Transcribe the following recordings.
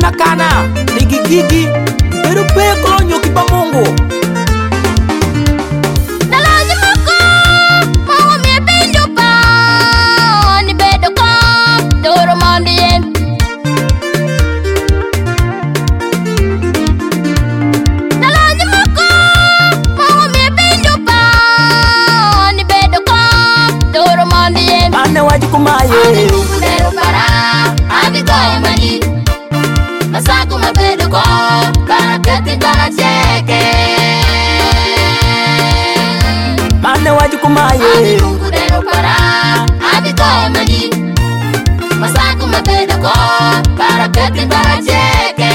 makana nigigigi pero pe kolonyo kipa Mungu. Nalonyo mako Mungu mie pinjo pa ni bedo ko doro mondien. Nalonyo mako Mungu mie pinjo pa ni bedo ko doro mondien. Ane wajukumaye Ane Mungu dero para adi koe mani masaku mabedo ko para keti para cheke. Ane wajukumaye Adi Mungu dero para adi koe mani masaku mabedo ko para keti para cheke.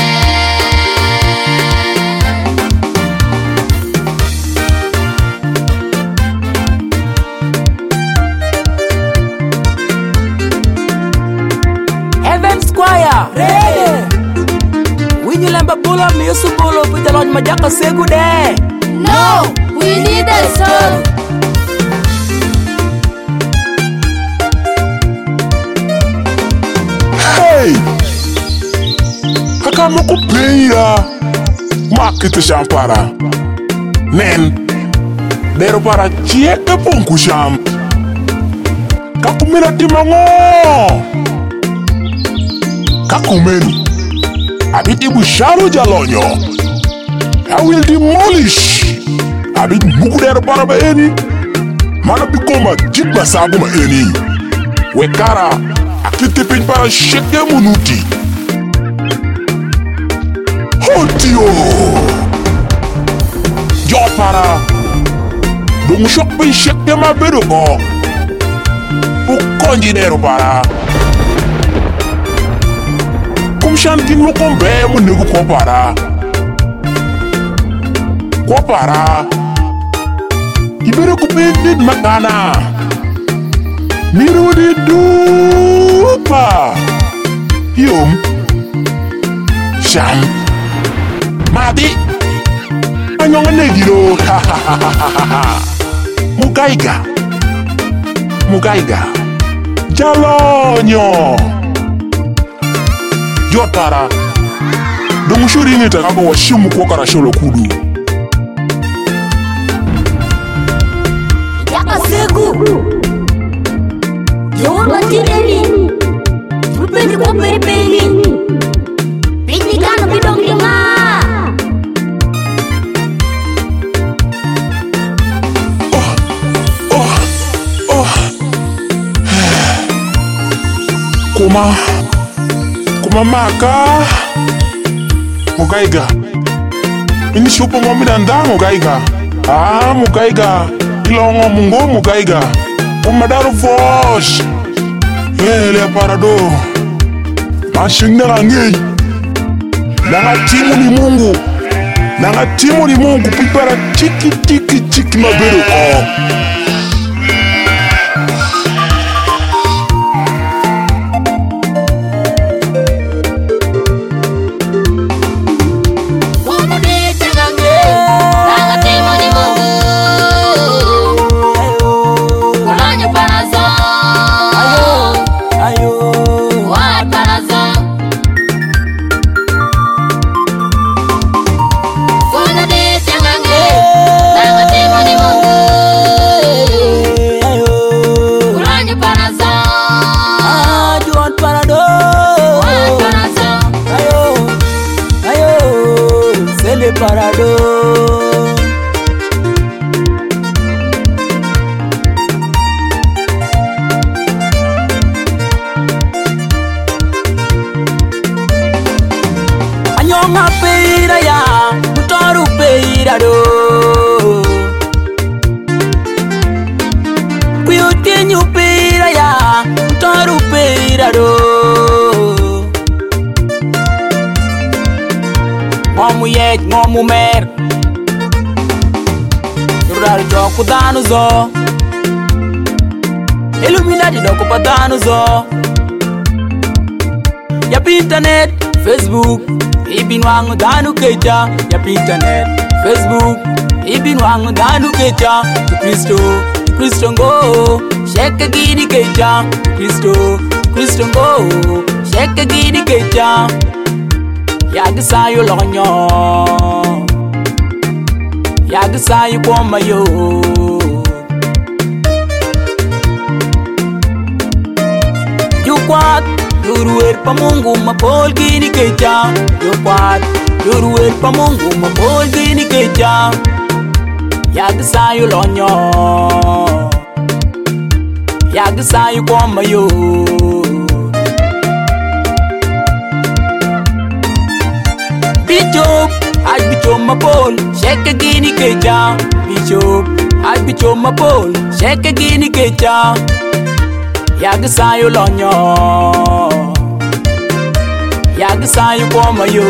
Heaven Squire ready. Winyi lemba bulo miusu bulo pujalon majaka segu de. No, we need a song. Hey! Haka moko peira. Makite champara. Nen. Dero para chieke ponku cham. Kakumira timango. Kakumenu. Abiti busharo jalonyo. I will demolish. Abit muku dero para ba eni. Mana bikoma jikba saguma eni. Wekara. Akite pin para sheke munuti. Hotio. Jo para. Dong shok pin sheke ma bedo ko. Ukonji dero para. Kumshantin mo kombe mo nego ko para. Ko para. Ibero ko pindid makana. Miro di dupa. Yum. Sham. Mati. Anyong negiro. Mugaiga. Mugaiga. Jalonyo. Jotara. Dongu shuri nita kako washimu kwa karasholo kudu. Yaka segu. Yo matireli. Rupeni kwa peripeli. Pini kano bidong lima. Kuma maka. Mugaiga. Ini shupo ngomina nda mugaiga. Ah, mugaiga. Ilongo mungo mugaiga. Umadaro vosh. Hele parado. Mashingna langi. Nanga timu ni Mungu. Nanga timu ni Mungu. Pipara chiki mabero. Oh. Parado. Anyonga peira ya, mutoru peira do. Kuyutinyu peira ya, mutoru peira do. Ngomu yej, ngomu mer. Yurari joku danu zo. Illuminati doko pa danu zo. Yap internet, Facebook. Ibin wangu danu kecha. Yap internet, Facebook. Ibin wangu danu kecha. Tu Kristo ngo. Sheke gidi kecha. Kristo ngo. Sheke gidi kecha. Yagasayo lonyo Yagasayo kwama yo Yukwat Yuruer pa Mungu mapol gini kecha Yukwat Yuruer pa Mungu mapol gini kecha Yagasayo lonyo Yagasayo kwama yo Bishop, I bichop mapol, shake a guinea kecha. Bishop, I bichop mapol, shake a guinea kecha. Yagasayo lonyo Yagasayo kwama yo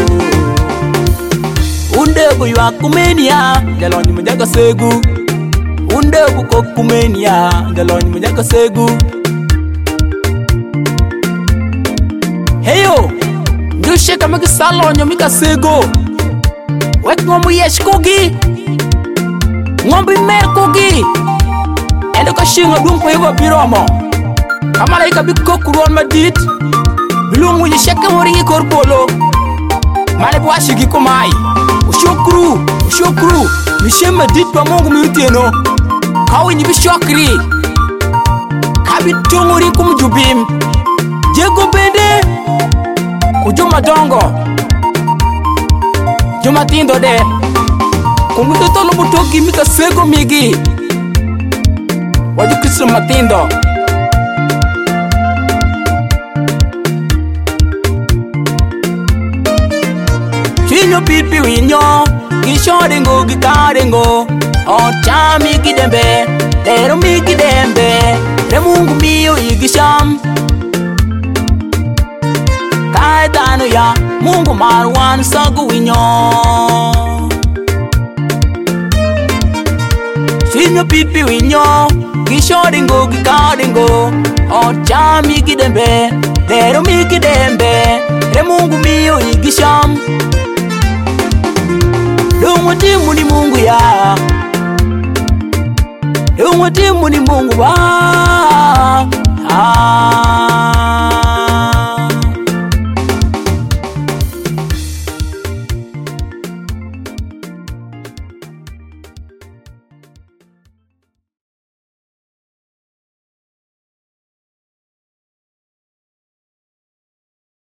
Unde bu yakumenia, jalonyo mujaka segu. Unde bu kokumenia, jalonyo mujaka segu. Heyo Dushe kama kisalonyo mika sego Wek ngombu yesh kogi Ngombu mer kogi Endo ka shinga dumpo hiva biromo Kamala ika bikokuron madit Bilungu yesheke moringi korpolo Mane buwashi gikomai Ushokru Mishe madit pa Mungu miuteno Kawi ni bishokri Kabi tunguri kumjubim Jego bende Ujuma dongo Juma tindo de Kumuto tolo butoki mika sego migi Waju Kristo matindo Chinyo pipi winyo Gishoringo gitaringo Ochami kidembe Tero miki dembe Remungu miyo igisham Kaitano ya Mungu marwan sagu winyo Shinyo pipi winyo Gishoringo gikaringo Ochami kidembe Dero miki dembe Remungu miyo igisham Dumutimu ni Mungu ya Dumutimu ni Mungu wa